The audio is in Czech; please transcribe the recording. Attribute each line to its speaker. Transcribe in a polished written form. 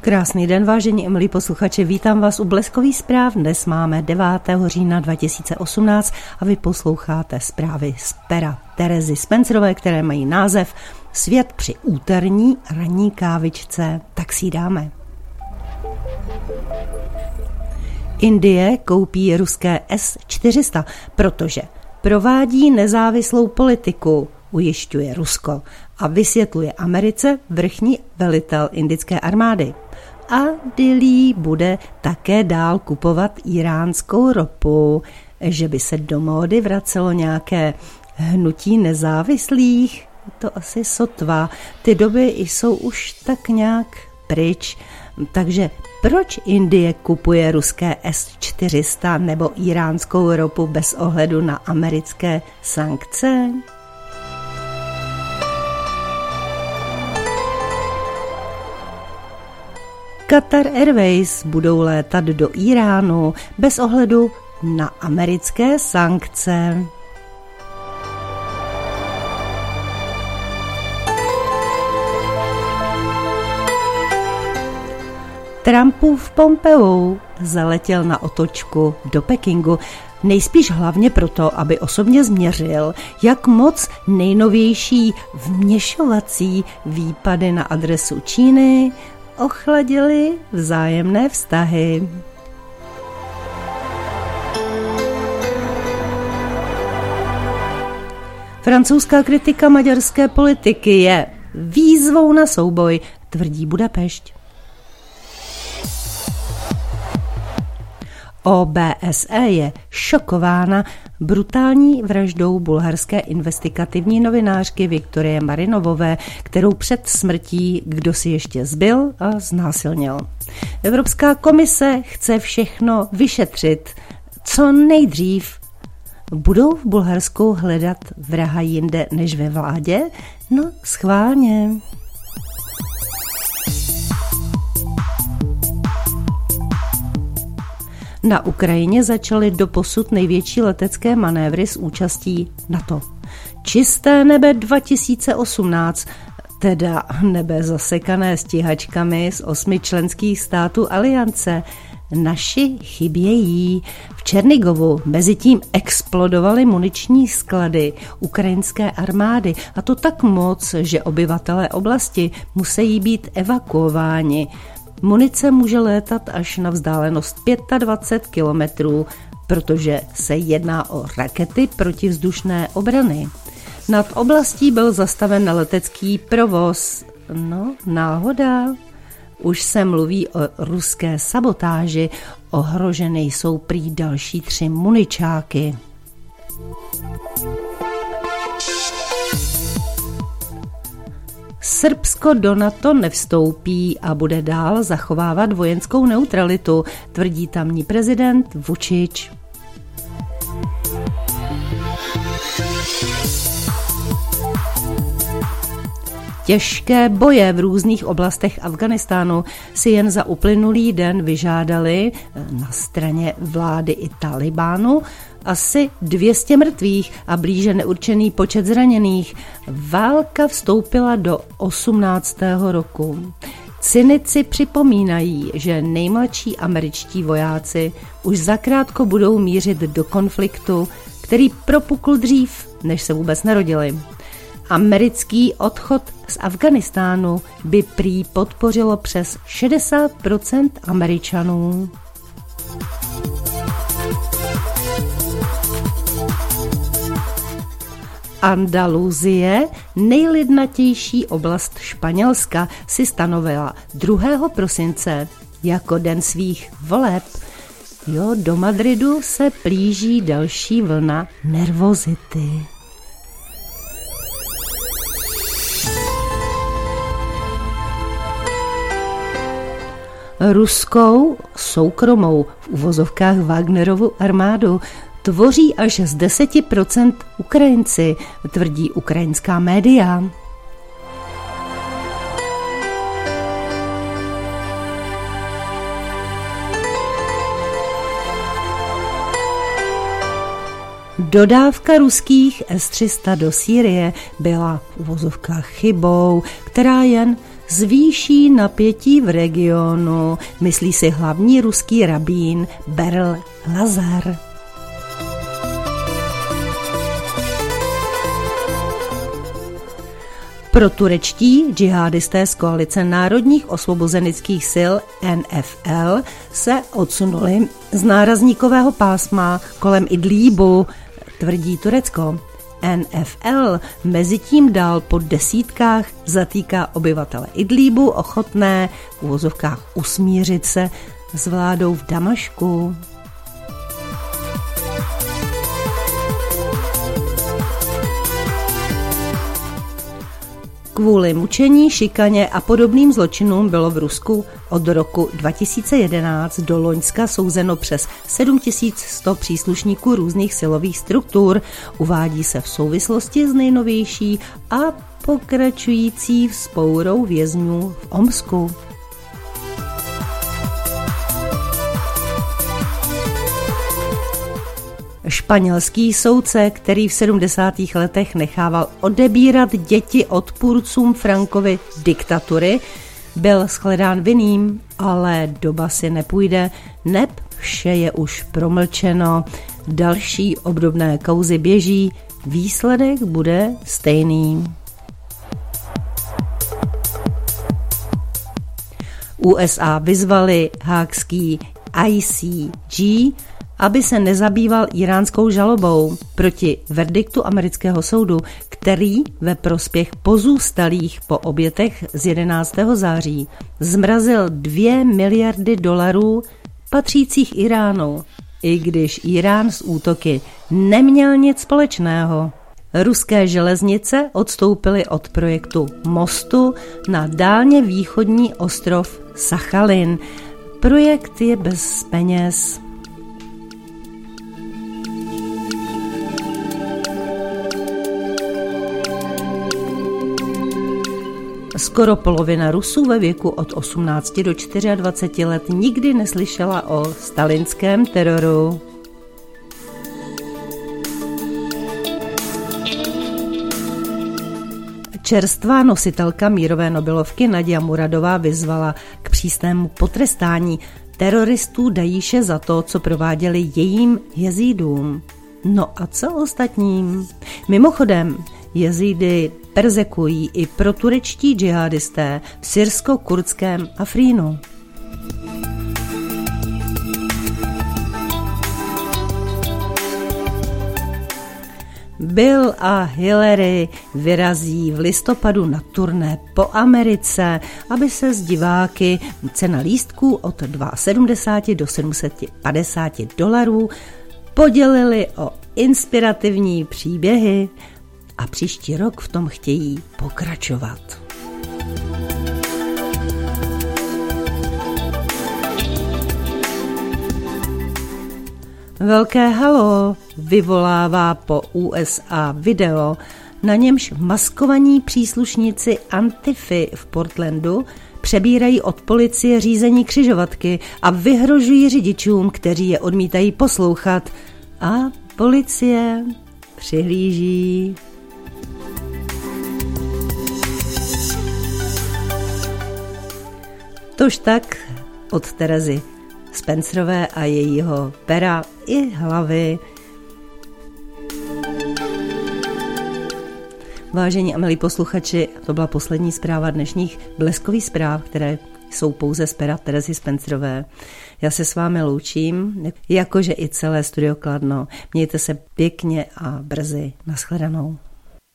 Speaker 1: Krásný den, vážení a milí posluchači, vítám vás u Bleskových zpráv. Dnes máme 9. října 2018 a vy posloucháte zprávy z pera Terezy Spencerové, které mají název Svět při úterní ranní kávičce. Tak si dáme. Indie koupí ruské S-400, protože provádí nezávislou politiku, ujišťuje Rusko a vysvětluje Americe vrchní velitel indické armády. A Dillí bude také dál kupovat iránskou ropu, že by se do módy vracelo nějaké hnutí nezávislých. To asi sotva. Ty doby jsou už tak nějak pryč. Takže proč Indie kupuje ruské S-400 nebo iránskou ropu bez ohledu na americké sankce? Qatar Airways budou létat do Iránu bez ohledu na americké sankce. Trumpův Pompeo zaletěl na otočku do Pekingu, nejspíš hlavně proto, aby osobně změřil, jak moc nejnovější vměšovací výpady na adresu Číny ochladily vzájemné vztahy. Francouzská kritika maďarské politiky je výzvou na souboj, tvrdí Budapešť. OBSE je šokována brutální vraždou bulharské investigativní novinářky Viktorie Marinovové, kterou před smrtí kdosi ještě zbil a znásilnil. Evropská komise chce všechno vyšetřit co nejdřív. Budou v Bulharsku hledat vraha jinde než ve vládě? No, schválně. Na Ukrajině začaly doposud největší letecké manévry s účastí NATO. Čisté nebe 2018, teda nebe zasekané stíhačkami z 8 členských států aliance. Naši chybějí. V Černigovu mezitím explodovaly muniční sklady ukrajinské armády, a to tak moc, že obyvatelé oblasti musí být evakuováni. Munice může létat až na vzdálenost 25 kilometrů, protože se jedná o rakety protivzdušné obrany. Nad oblastí byl zastaven letecký provoz. No, náhoda. Už se mluví o ruské sabotáži, ohroženy jsou prý další 3 muničáky. Srbsko do NATO nevstoupí a bude dál zachovávat vojenskou neutralitu, tvrdí tamní prezident Vučić. Těžké boje v různých oblastech Afghánistánu si jen za uplynulý den vyžádali na straně vlády i Talibánu asi 200 mrtvých a blíže neurčený počet zraněných. Válka vstoupila do 18. roku. Cynici připomínají, že nejmladší američtí vojáci už zakrátko budou mířit do konfliktu, který propukl dřív, než se vůbec narodili. Americký odchod z Afghánistánu by prý podpořilo přes 60% Američanů. Andaluzie, nejlidnatější oblast Španělska, si stanovila 2. prosince jako den svých voleb. Jo, do Madridu se blíží další vlna nervozity. Ruskou soukromou v uvozovkách Wagnerovu armádu tvoří až z 10% Ukrajinci, tvrdí ukrajinská média. Dodávka ruských S-300 do Sýrie byla v uvozovkách chybou, která jen zvýší napětí v regionu, myslí si hlavní ruský rabín Berl Lazar. Proturečtí džihadisté z koalice národních osvobozenických sil NFL se odsunuli z nárazníkového pásma kolem Idlíbu, tvrdí Turecko. NFL mezitím dál po desítkách zatýká obyvatele Idlíbu ochotné v uvozovkách usmířit se s vládou v Damašku. Kvůli mučení, šikaně a podobným zločinům bylo v Rusku od roku 2011 do loňska souzeno přes 7100 příslušníků různých silových struktur. Uvádí se v souvislosti s nejnovější a pokračující vzpourou vězňů v Omsku. Španělský soudce, který v 70. letech nechával odebírat děti odpůrcům Frankovy diktatury, byl shledán vinným, ale doba si nepůjde, neb vše je už promlčeno. Další obdobné kauzy běží, výsledek bude stejný. USA vyzvali haagský ICJ, aby se nezabýval íránskou žalobou proti verdiktu amerického soudu, který ve prospěch pozůstalých po obětech z 11. září zmrazil $2 miliardy patřících Iránu, i když Irán s útoky neměl nic společného. Ruské železnice odstoupily od projektu mostu na dálně východní ostrov Sachalin. Projekt je bez peněz. Skoro polovina Rusů ve věku od 18 do 24 let nikdy neslyšela o stalinském teroru. Čerstvá nositelka mírové Nobelovky Nadia Muradová vyzvala k přísnému potrestání teroristů Dajíše za to, co prováděli jejím jezídům. No a co ostatním? Mimochodem, jezídy perzekují i proturečtí džihadisté v syrsko-kurdském Afrínu. Bill a Hillary vyrazí v listopadu na turné po Americe, aby se s diváky cena lístků od $72 do $750 podělili o inspirativní příběhy a příští rok v tom chtějí pokračovat. Velké halo vyvolává po USA video, na němž maskovaní příslušníci Antify v Portlandu přebírají od policie řízení křižovatky a vyhrožují řidičům, kteří je odmítají poslouchat. A policie přihlíží. Tož tak od Terezy Spencerové a jejího pera i hlavy. Vážení a milí posluchači, to byla poslední zpráva dnešních bleskových zpráv, které jsou pouze z pera Terezy Spencerové. Já se s vámi loučím, jakože i celé Studio Kladno. Mějte se pěkně a brzy. Nashledanou.